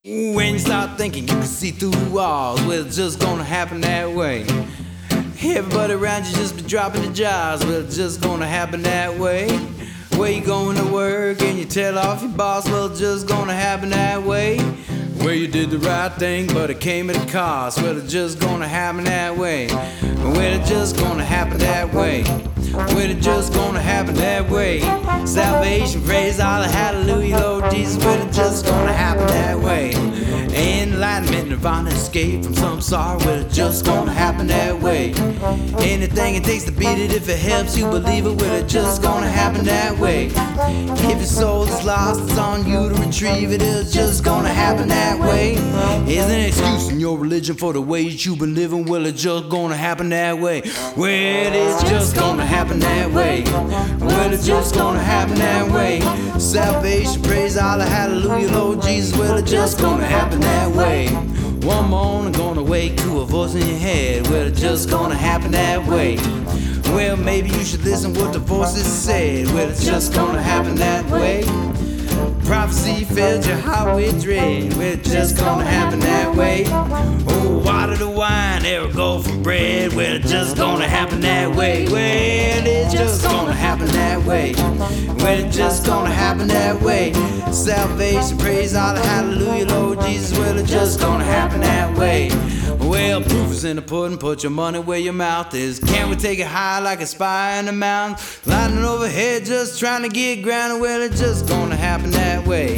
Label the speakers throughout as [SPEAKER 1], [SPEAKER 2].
[SPEAKER 1] When you start thinking you can see through walls, well, it's just gonna happen that way. Everybody around you just be dropping the jars, well, it's just gonna happen that way. Where you going to work and you tell off your boss, well, it's just gonna happen that way. Where you did the right thing, but it came at a cost, well, it's just gonna happen that way. Well, it's just gonna happen that way. Well, it's just gonna happen that way. Salvation, praise, all hallelujah, Lord Jesus, well, it's just gonna happen that way. Enlightenment, nirvana, escape from some sorrow, well, it's just gonna happen that way. Anything it takes to beat it, if it helps you believe it, well, it's just gonna happen that way. If your soul is lost, it's on you to retrieve it, it's just gonna happen that way. Is an excuse in your religion for the ways you've been living, well, it's just gonna happen that way. Well, it's just gonna happen that way. Well, it's just gonna happen that way. Salvation, praise, all hallelujah, Lord Jesus, well, it's just gonna happen that way. One morning gonna wake to a voice in your head, well, it's just gonna happen that way. Well, maybe you should listen what the voices said, well, it's just gonna happen that way. Prophecy filled your heart with dread, well, it's just gonna happen that way. Oh, water to wine, there go from bread, well, it's just gonna happen that way. Well, it's just gonna happen that way. Well, it's just gonna happen that way. Salvation, praise, all hallelujah, Lord Jesus, well, it's just gonna happen that way. Well, proof is in the pudding, put your money where your mouth is. Can we take it high like a spy in the mountains? Lightning overhead, just trying to get grounded, well, it's just gonna happen that way.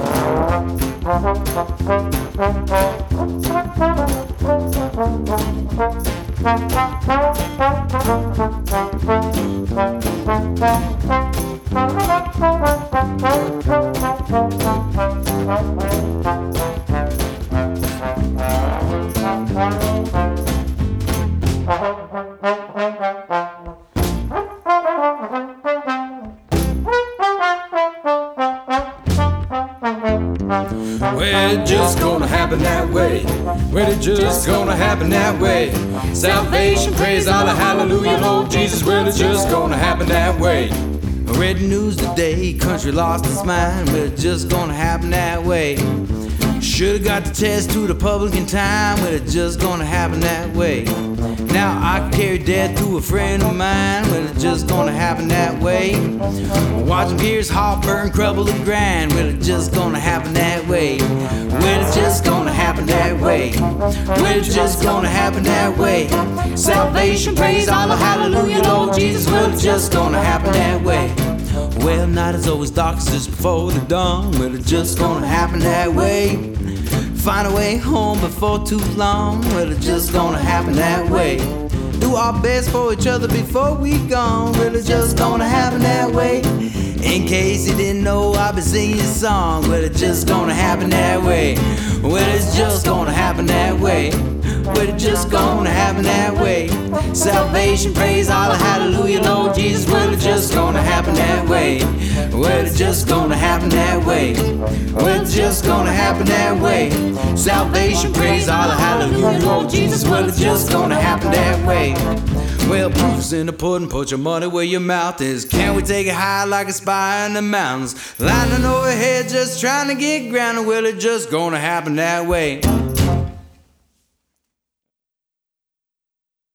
[SPEAKER 1] Well, it's just gonna happen that way. Well, it's just gonna happen that way. Salvation, praise, all hallelujah, Lord Jesus, well, it's just gonna happen that way. Read the news today, country lost its mind, well, it's just gonna happen that way. Should've got the test to the public in time, well, it's just gonna happen that way. Now I can carry death to a friend of mine, well, it's just gonna happen that way. Watching Pierce heart burn, crumble and grind, well, it's just gonna happen that way. Well, it's just gonna happen that way. Well, it's just gonna happen that way. Salvation, praise, all hallelujah, Lord Jesus, well, it's just gonna happen that way. Well, night is always darkest just before the dawn, well, it's just gonna happen that way. Find a way home before too long, well, it's just gonna happen that way. Do our best for each other before we gone, well, it's just gonna happen that way. In case you didn't know, I've been singing a song, well, it's just gonna happen that way. Well, it's just gonna happen that way. Well, it's just gonna happen that way. Salvation, praise, all hallelujah, Lord Jesus, well, it's just gonna happen that way. Well, it's just gonna happen that way. Well, it's just gonna happen that way. Salvation, praise, all hallelujah, Lord Jesus, well, it's just gonna happen that way. Well, proof's in the pudding, put your money where your mouth is. Can we take it high like a spy in the mountains? Lightning overhead, just trying to get grounded, well, it's just gonna happen that way.